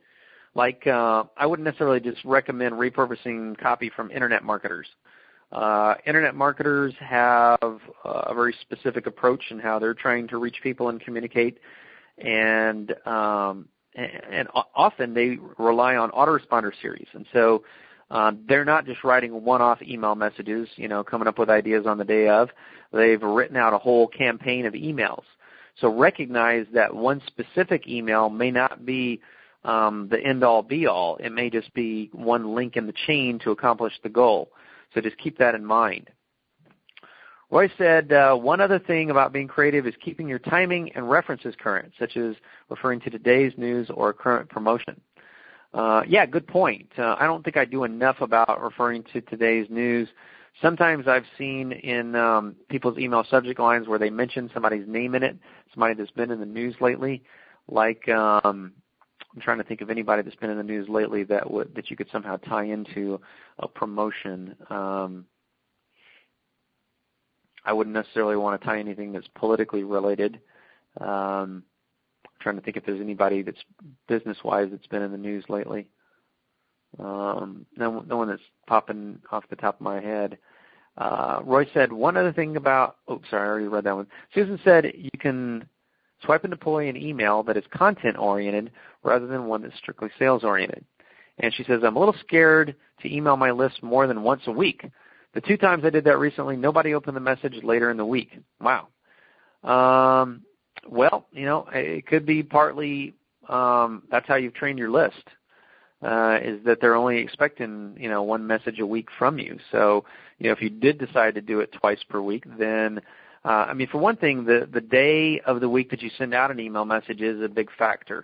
Speaker 1: I wouldn't necessarily just recommend repurposing copy from internet marketers. Internet marketers have a very specific approach in how they're trying to reach people and communicate, and often they rely on autoresponder series. And so they're not just writing one-off email messages, coming up with ideas on the day of. They've written out a whole campaign of emails. So recognize that one specific email may not be the end-all, be-all. It may just be one link in the chain to accomplish the goal. So just keep that in mind. Roy said, one other thing about being creative is keeping your timing and references current, such as referring to today's news or a current promotion. Yeah, good point. I don't think I do enough about referring to today's news. Sometimes I've seen in people's email subject lines where they mention somebody's name in it, somebody that's been in the news lately, like I'm trying to think of anybody that's been in the news lately that you could somehow tie into a promotion. I wouldn't necessarily want to tie anything that's politically related. I'm trying to think if there's anybody that's business-wise that's been in the news lately. No one that's popping off the top of my head. Roy said, one other thing about, I already read that one. Susan said you can swipe and deploy an email that is content-oriented rather than one that's strictly sales-oriented. And she says, I'm a little scared to email my list more than once a week. The 2 times I did that recently, nobody opened the message later in the week. Wow. Well, it could be partly that's how you've trained your list, is that they're only expecting, one message a week from you. So, if you did decide to do it twice per week, then for one thing, the day of the week that you send out an email message is a big factor.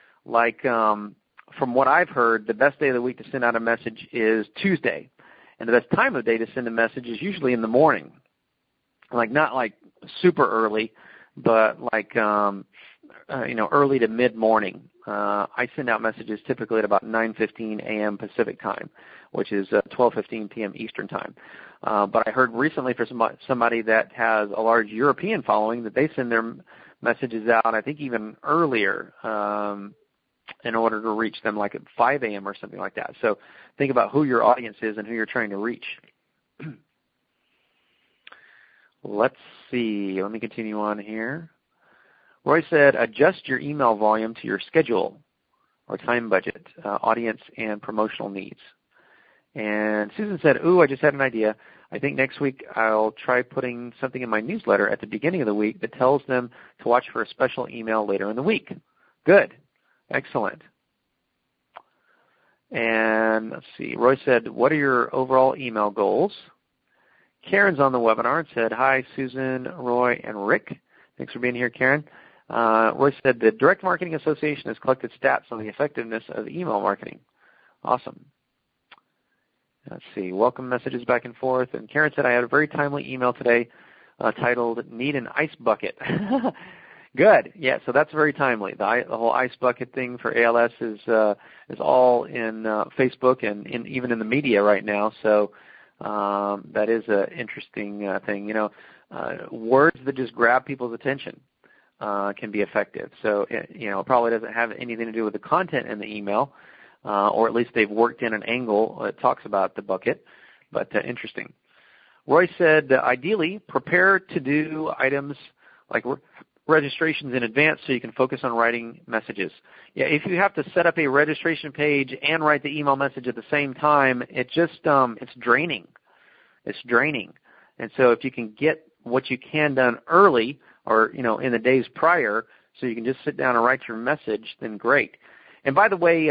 Speaker 1: From what I've heard, the best day of the week to send out a message is Tuesday. And the best time of day to send a message is usually in the morning. Not super early, but early to mid-morning. I send out messages typically at about 9:15 a.m. Pacific time, which is 12:15 p.m. Eastern time. But I heard recently for somebody that has a large European following that they send their messages out, I think even earlier, in order to reach them at 5 a.m. or something like that. So think about who your audience is and who you're trying to reach. Let's see. Let me continue on here. Roy said, adjust your email volume to your schedule or time budget, audience, and promotional needs. And Susan said, ooh, I just had an idea. I think next week I'll try putting something in my newsletter at the beginning of the week that tells them to watch for a special email later in the week. Good. Excellent. And let's see. Roy said, what are your overall email goals? Karen's on the webinar and said, hi, Susan, Roy, and Rick. Thanks for being here, Karen. Roy said, the Direct Marketing Association has collected stats on the effectiveness of email marketing. Awesome. Let's see. Welcome messages back and forth. And Karen said, I had a very timely email today titled, Need an Ice Bucket. Good. Yeah, so that's very timely. The whole ice bucket thing for ALS is all in Facebook and even in the media right now. So that is an interesting thing. You know, words that just grab people's attention can be effective. So it probably doesn't have anything to do with the content in the email, or at least they've worked in an angle that talks about the bucket. But interesting. Roy said, ideally, prepare to do items like registrations in advance so you can focus on writing messages. Yeah, if you have to set up a registration page and write the email message at the same time, it's draining. It's draining. And so if you can get what you can done early or, in the days prior so you can just sit down and write your message, then great. And by the way,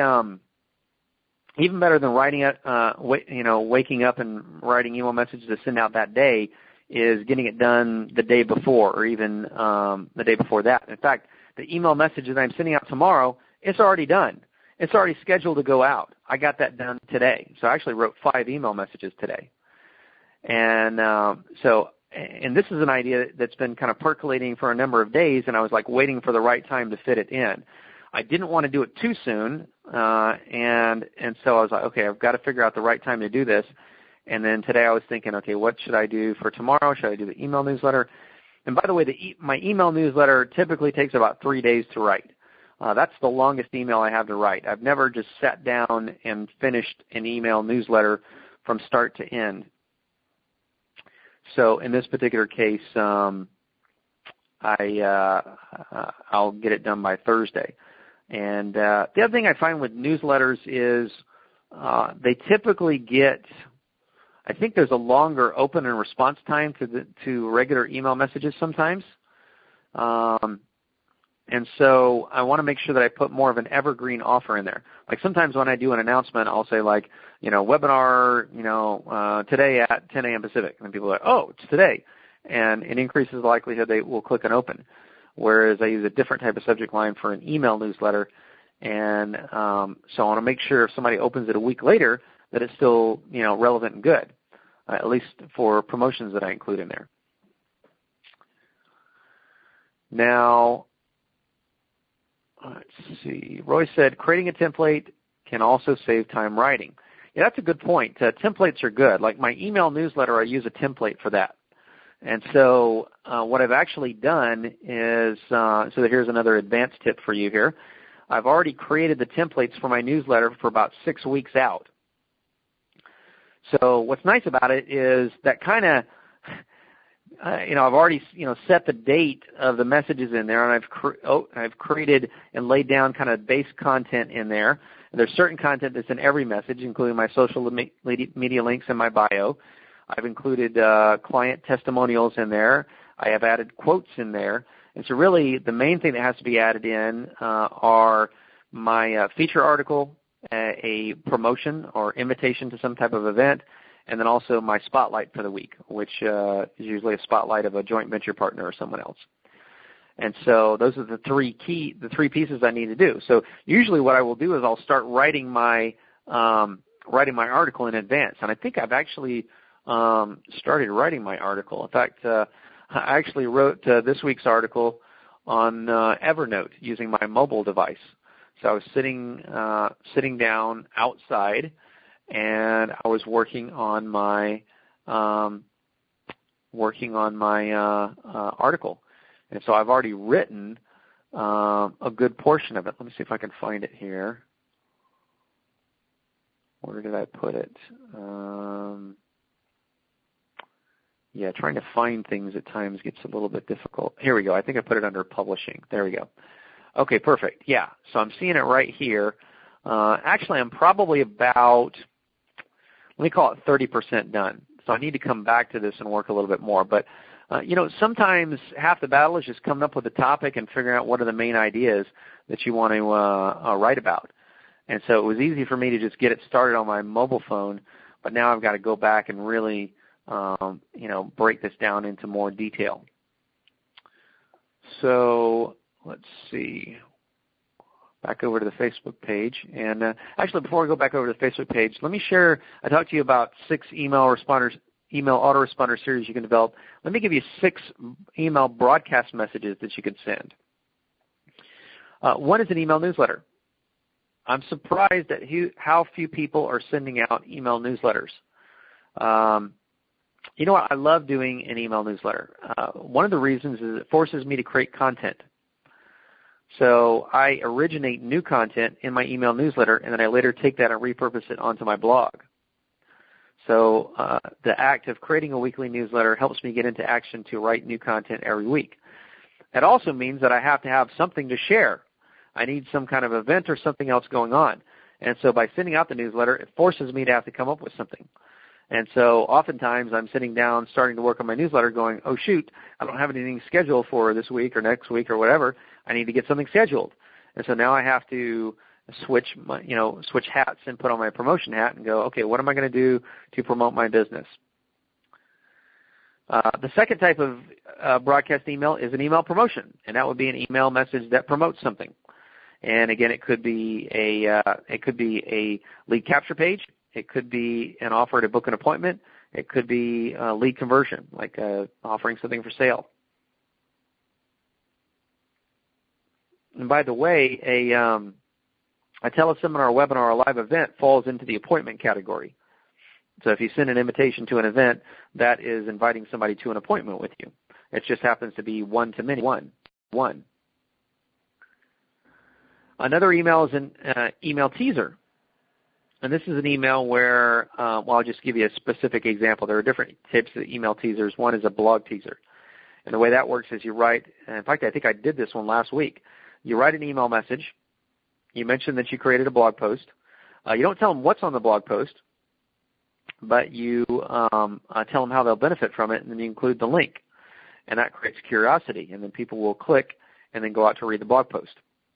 Speaker 1: even better than writing it, waking up and writing email messages to send out that day is getting it done the day before or even the day before that. In fact, the email message that I'm sending out tomorrow, it's already done. It's already scheduled to go out. I got that done today. So I actually wrote 5 email messages today. And and this is an idea that's been kind of percolating for a number of days, and I was like waiting for the right time to fit it in. I didn't want to do it too soon, and so I was like, okay, I've got to figure out the right time to do this. And then today I was thinking, okay, what should I do for tomorrow? Should I do the email newsletter? And by the way, my email newsletter typically takes about 3 days to write. That's the longest email I have to write. I've never just sat down and finished an email newsletter from start to end. So in this particular case, I'll get it done by Thursday. And the other thing I find with newsletters is they typically get, I think there's a longer open and response time to regular email messages sometimes. And so I want to make sure that I put more of an evergreen offer in there. Like sometimes when I do an announcement, I'll say like, webinar, today at 10 a.m. Pacific. And people are like, oh, it's today. And it increases the likelihood they will click and open. Whereas I use a different type of subject line for an email newsletter. And so I want to make sure if somebody opens it a week later that it's still, relevant and good, at least for promotions that I include in there. Now, let's see. Roy said, creating a template can also save time writing. Yeah, that's a good point. Templates are good. Like my email newsletter, I use a template for that. And so what I've actually done is, so here's another advanced tip for you here. I've already created the templates for my newsletter for about 6 weeks out. So what's nice about it is that kind of, I've already, set the date of the messages in there, and I've created and laid down kind of base content in there. And there's certain content that's in every message, including my social media links in my bio. I've included client testimonials in there. I have added quotes in there. And so really the main thing that has to be added in are my feature article, a promotion or invitation to some type of event, and then also my spotlight for the week, which is usually a spotlight of a joint venture partner or someone else. And so those are the three pieces I need to do. So usually what I will do is I'll start writing my article in advance. And I think I've actually started writing my article. In fact, I actually wrote this week's article on Evernote using my mobile device. So I was sitting down outside, and I was working on my article. And so I've already written a good portion of it. Let me see if I can find it here. Where did I put it? Yeah, trying to find things at times gets a little bit difficult. Here we go. I think I put it under publishing. There we go. Okay, perfect. Yeah, so I'm seeing it right here. Actually, I'm probably about, let me call it 30% done. So I need to come back to this and work a little bit more. But, sometimes half the battle is just coming up with a topic and figuring out what are the main ideas that you want to write about. And so it was easy for me to just get it started on my mobile phone, but now I've got to go back and really, break this down into more detail. So let's see. Back over to the Facebook page. And actually, before we go back over to the Facebook page, let me share, I talked to you about 6 email autoresponder series you can develop. Let me give you 6 email broadcast messages that you can send. One is an email newsletter. I'm surprised at how few people are sending out email newsletters. You know what? I love doing an email newsletter. One of the reasons is it forces me to create content. So I originate new content in my email newsletter, and then I later take that and repurpose it onto my blog. So the act of creating a weekly newsletter helps me get into action to write new content every week. It also means that I have to have something to share. I need some kind of event or something else going on. And so by sending out the newsletter, it forces me to have to come up with something. And so oftentimes I'm sitting down starting to work on my newsletter going, oh, shoot, I don't have anything scheduled for this week or next week or whatever. I need to get something scheduled. And so now I have to switch hats and put on my promotion hat and go, okay, what am I going to do to promote my business? The second type of broadcast email is an email promotion, and that would be an email message that promotes something. And again, it could be a lead capture page. It could be an offer to book an appointment. It could be lead conversion, like offering something for sale. And by the way, a teleseminar, a webinar, or a live event falls into the appointment category. So if you send an invitation to an event, that is inviting somebody to an appointment with you. It just happens to be one-to-many, one. Another email is an email teaser. And this is an email where, I'll just give you a specific example. There are different types of email teasers. One is a blog teaser. And the way that works is you write, in fact, I think I did this one last week. You write an email message. You mention that you created a blog post. You don't tell them what's on the blog post, but you tell them how they'll benefit from it, and then you include the link. And that creates curiosity, and then people will click and then go out to read the blog post.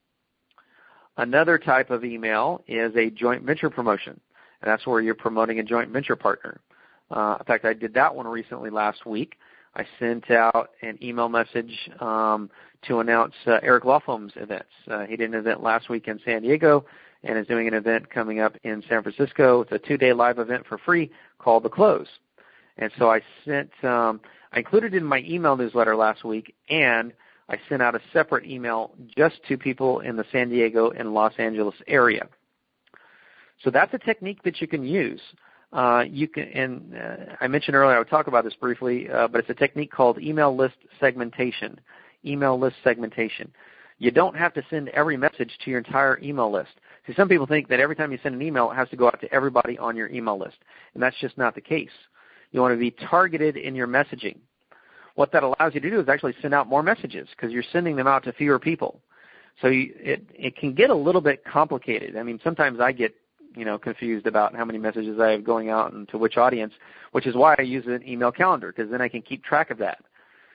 Speaker 1: Another type of email is a joint venture promotion, and that's where you're promoting a joint venture partner. In fact, I did that one recently last week. I sent out an email message to announce Eric Lofholm's events. He did an event last week in San Diego and is doing an event coming up in San Francisco. It's a 2-day live event for free called The Close. And so I included it in my email newsletter last week, and I sent out a separate email just to people in the San Diego and Los Angeles area. So that's a technique that you can use. I mentioned earlier, I would talk about this briefly, but it's a technique called email list segmentation. Email list segmentation. You don't have to send every message to your entire email list. See, some people think that every time you send an email, it has to go out to everybody on your email list, and that's just not the case. You want to be targeted in your messaging. What that allows you to do is actually send out more messages because you're sending them out to fewer people. So it can get a little bit complicated. I mean, sometimes I get confused about how many messages I have going out and to which audience, which is why I use an email calendar, because then I can keep track of that.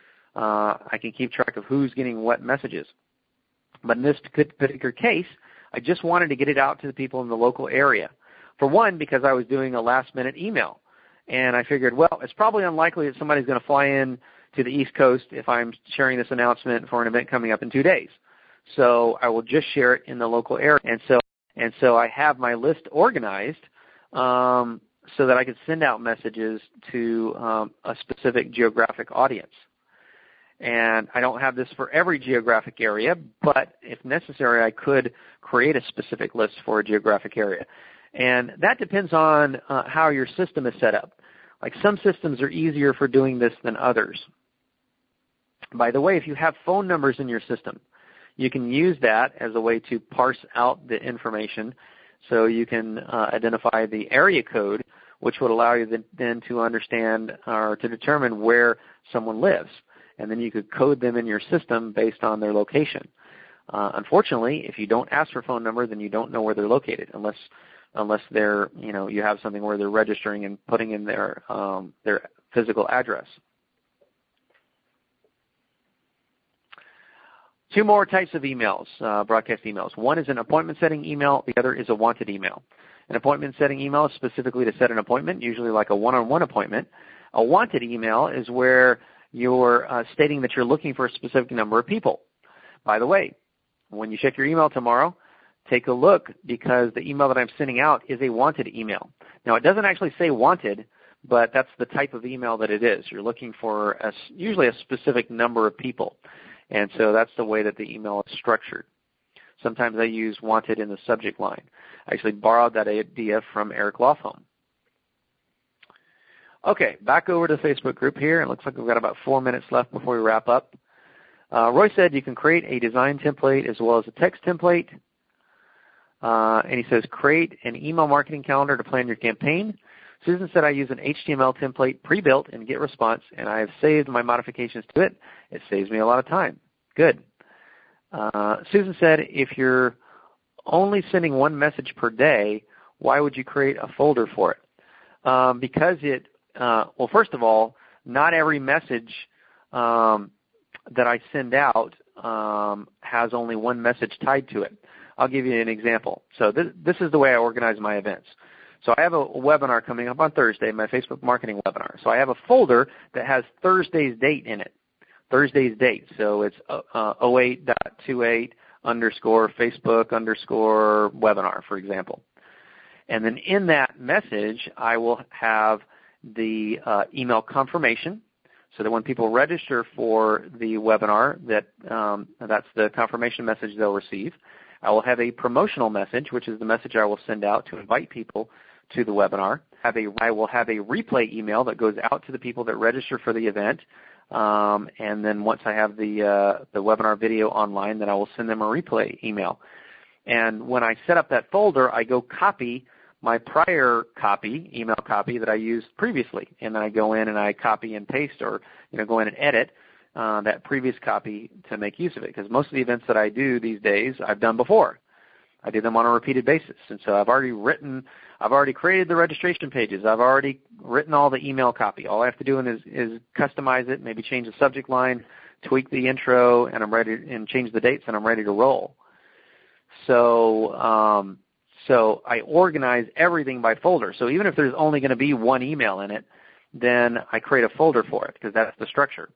Speaker 1: I can keep track of who's getting what messages. But in this particular case, I just wanted to get it out to the people in the local area. For one, because I was doing a last-minute email. And I figured, well, it's probably unlikely that somebody's going to fly in to the East Coast if I'm sharing this announcement for an event coming up in 2 days. So I will just share it in the local area. And so I have my list organized so that I could send out messages to a specific geographic audience. And I don't have this for every geographic area, but if necessary, I could create a specific list for a geographic area. And that depends on how your system is set up. Like some systems are easier for doing this than others. By the way, if you have phone numbers in your system, you can use that as a way to parse out the information so you can identify the area code which would allow you then to understand or to determine where someone lives. And then you could code them in your system based on their location. Unfortunately, if you don't ask for a phone number, then you don't know where they're located unless they're, you have something where they're registering and putting in their physical address. Two more types of emails, broadcast emails. One is an appointment setting email. The other is a wanted email. An appointment setting email is specifically to set an appointment, usually like a one-on-one appointment. A wanted email is where you're stating that you're looking for a specific number of people. By the way, when you check your email tomorrow, take a look, because the email that I'm sending out is a wanted email. Now, it doesn't actually say wanted, but that's the type of email that it is. You're looking for usually a specific number of people. And so that's the way that the email is structured. Sometimes I use wanted in the subject line. I actually borrowed that idea from Eric Lofholm. Okay, back over to the Facebook group here. It looks like we've got about 4 minutes left before we wrap up. Roy said you can create a design template as well as a text template. And he says create an email marketing calendar to plan your campaign. Susan said I use an HTML template pre-built in GetResponse, and I have saved my modifications to it. It saves me a lot of time. Good. Susan said if you're only sending one message per day, why would you create a folder for it? Because well, first of all, not every message that I send out has only one message tied to it. I'll give you an example. So this is the way I organize my events. So I have a webinar coming up on Thursday, my Facebook marketing webinar. So I have a folder that has Thursday's date in it, Thursday's date. So it's 08.28 _ Facebook _ webinar, for example. And then in that message, I will have the email confirmation, so that when people register for the webinar, that's the confirmation message they'll receive. I will have a promotional message, which is the message I will send out to invite people to the webinar. I will have a replay email that goes out to the people that register for the event. And then once I have the webinar video online, then I will send them a replay email. And when I set up that folder, I go copy my prior email copy that I used previously. And then I go in and I copy and paste, or go in and edit that previous copy to make use of it. Because most of the events that I do these days, I've done before. I do them on a repeated basis. And so I've already created the registration pages. I've already written all the email copy. All I have to do is customize it, maybe change the subject line, tweak the intro, and I'm ready, and change the dates, and I'm ready to roll. So I organize everything by folder. So even if there's only going to be one email in it, then I create a folder for it, because that's the structure.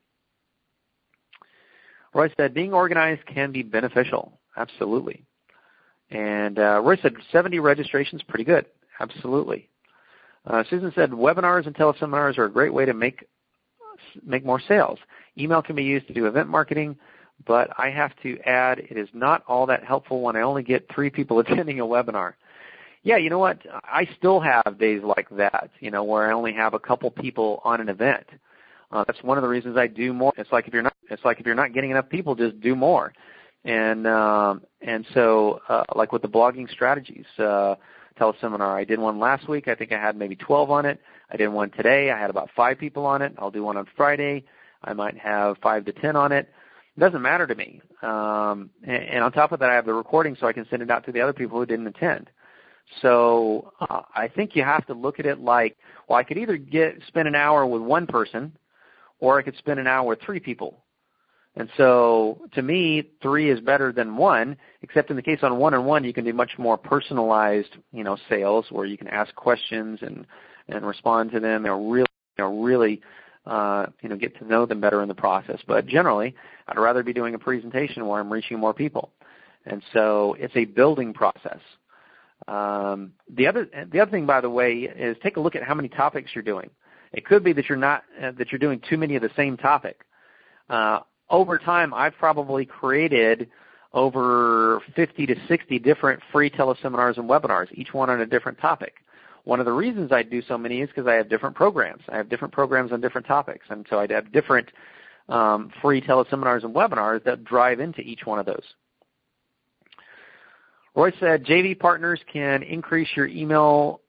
Speaker 1: Roy said, being organized can be beneficial. Absolutely. And Roy said 70 registrations, pretty good. Absolutely. Susan said webinars and teleseminars are a great way to make more sales. Email can be used to do event marketing, but I have to add it is not all that helpful when I only get 3 people attending a webinar. Yeah, you know what? I still have days like that, where I only have a couple people on an event. That's one of the reasons I do more. It's like if you're not getting enough people, just do more. And so like with the blogging strategies teleseminar, I did one last week. I think I had maybe 12 on it. I did one today. I had about 5 people on it. I'll do one on Friday. I might have 5 to 10 on it. It doesn't matter to me. And on top of that, I have the recording so I can send it out to the other people who didn't attend. So I think you have to look at it like, well, I could either spend an hour with one person, or I could spend an hour with 3 people. And so to me, 3 is better than 1, except in the case on one-on-one, you can do much more personalized, sales, where you can ask questions and respond to them. They'll really get to know them better in the process. But generally, I'd rather be doing a presentation where I'm reaching more people. And so it's a building process. The other thing, by the way, is take a look at how many topics you're doing. It could be that you're doing too many of the same topic. Over time, I've probably created over 50 to 60 different free teleseminars and webinars, each one on a different topic. One of the reasons I do so many is because I have different programs. I have different programs on different topics, and so I'd have different free teleseminars and webinars that drive into each one of those. Roy said, JV partners can increase your email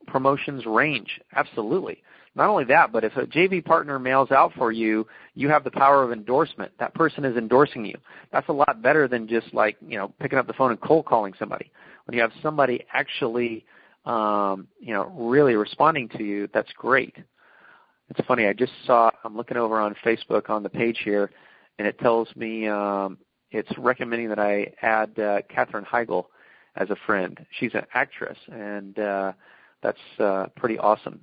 Speaker 1: promotions range? Absolutely. Not only that, but if a JV partner mails out for you, you have the power of endorsement. That person is endorsing you. That's a lot better than just like, picking up the phone and cold calling somebody. When you have somebody actually, really responding to you, that's great. It's funny, I'm looking over on Facebook on the page here, and it tells me it's recommending that I add Katherine Heigl as a friend. She's an actress, and that's pretty awesome.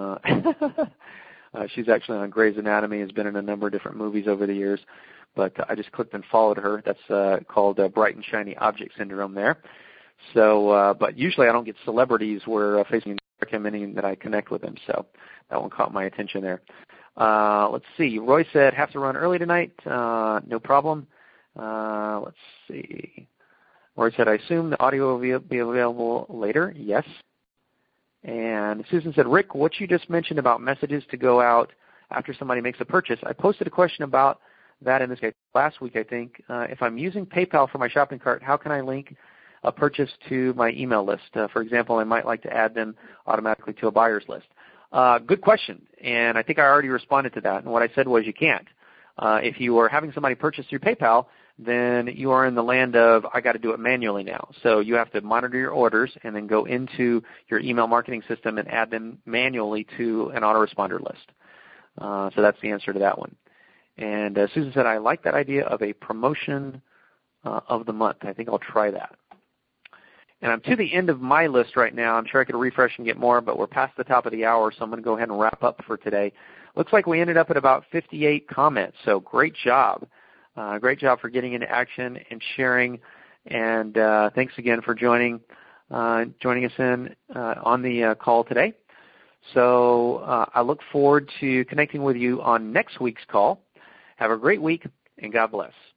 Speaker 1: She's actually on Grey's Anatomy, has been in a number of different movies over the years, but I just clicked and followed her. That's called Bright and Shiny Object Syndrome there. So, but usually I don't get celebrities where Facebook is recommending that I connect with them, so that one caught my attention there. Let's see. Roy said, have to run early tonight. No problem. Let's see. Roy said, I assume the audio will be available later. Yes. And Susan said, Rick, what you just mentioned about messages to go out after somebody makes a purchase, I posted a question about that in this case last week, I think. If I'm using PayPal for my shopping cart, how can I link a purchase to my email list? For example, I might like to add them automatically to a buyer's list. Good question, and I think I already responded to that. And what I said was you can't. If you are having somebody purchase through PayPal, then you are in the land of I got to do it manually now. So you have to monitor your orders and then go into your email marketing system and add them manually to an autoresponder list. So that's the answer to that one. And Susan said, I like that idea of a promotion of the month. I think I'll try that. And I'm to the end of my list right now. I'm sure I could refresh and get more, but we're past the top of the hour, so I'm going to go ahead and wrap up for today. Looks like we ended up at about 58 comments, so great job. Great job for getting into action and sharing. And thanks again for joining us in on the call today. So I look forward to connecting with you on next week's call. Have a great week, and God bless.